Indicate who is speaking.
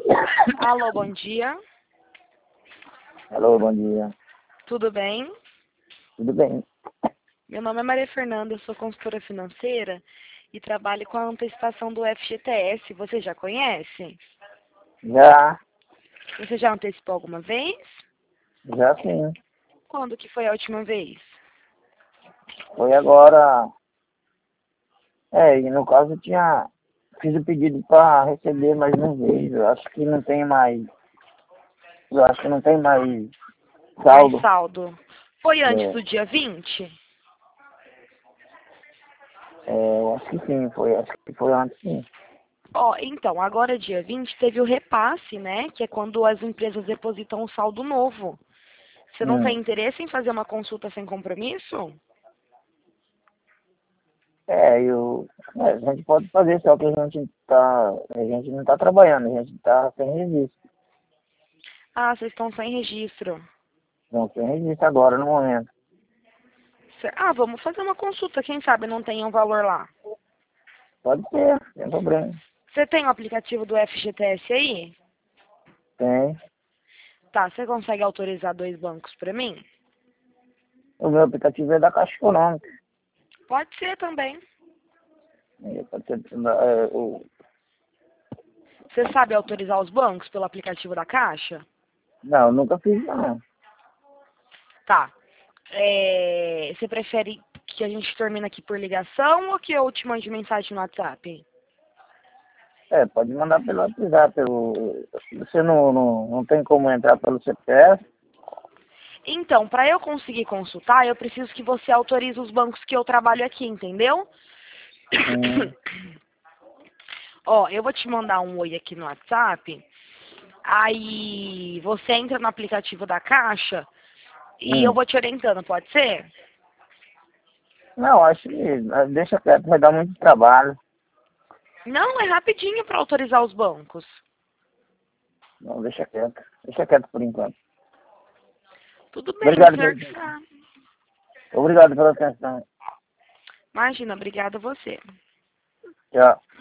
Speaker 1: Alô, bom dia.
Speaker 2: Alô, bom dia.
Speaker 1: Tudo bem?
Speaker 2: Tudo bem?
Speaker 1: Meu nome é Maria Fernanda, eu sou consultora financeira e trabalho com a antecipação do FGTS. Você já conhece?
Speaker 2: Já,
Speaker 1: Você já antecipou alguma vez?
Speaker 2: já sim.
Speaker 1: Quando que foi a última vez?
Speaker 2: Foi agora. E no caso eu fiz o pedido para receber, mas não veio. Eu acho que não tem mais. Eu acho que não tem mais
Speaker 1: Mais
Speaker 2: saldo.
Speaker 1: saldo. Foi antes
Speaker 2: É,
Speaker 1: do dia 20?
Speaker 2: eu acho que sim, acho que foi antes sim.
Speaker 1: Ó, então, agora dia 20 teve o repasse, né? Que é quando as empresas depositam um saldo novo. Você não tem
Speaker 2: Hum.
Speaker 1: interesse em fazer uma consulta sem compromisso?
Speaker 2: A gente pode fazer, só que a gente não tá trabalhando, a gente tá sem registro.
Speaker 1: Ah, vocês estão sem registro.
Speaker 2: Não, sem registro agora no momento.
Speaker 1: Ah, vamos fazer uma consulta, quem sabe não tem um valor lá.
Speaker 2: Pode ser, sem problema.
Speaker 1: Você tem o aplicativo do FGTS aí?
Speaker 2: Tem.
Speaker 1: Tá, você consegue autorizar 2 bancos para mim?
Speaker 2: O meu aplicativo é da Caixa Econômica.
Speaker 1: Pode ser também.
Speaker 2: Pode ser,
Speaker 1: Você sabe autorizar os bancos pelo aplicativo da Caixa?
Speaker 2: não, nunca fiz não.
Speaker 1: Tá. Você prefere que a gente termine aqui por ligação ou que eu te mande mensagem no WhatsApp?
Speaker 2: Pode mandar pelo WhatsApp. Você não tem como entrar pelo CPF?
Speaker 1: Então, para eu conseguir consultar, eu preciso que você autorize os bancos que eu trabalho aqui, entendeu?
Speaker 2: Hum,
Speaker 1: Ó, eu vou te mandar um oi aqui no WhatsApp. Aí você entra no aplicativo da Caixa e eu
Speaker 2: hum.
Speaker 1: vou te orientando, pode ser?
Speaker 2: Não, acho que deixa quieto, vai dar muito trabalho.
Speaker 1: Não, é rapidinho para autorizar os bancos.
Speaker 2: Não, deixa quieto. Deixa quieto por enquanto.
Speaker 1: Tudo bem, o
Speaker 2: Obrigado
Speaker 1: senhor
Speaker 2: pela
Speaker 1: que
Speaker 2: atenção.
Speaker 1: sabe.
Speaker 2: Obrigado pela atenção.
Speaker 1: Imagina, obrigada a você.
Speaker 2: Tchau.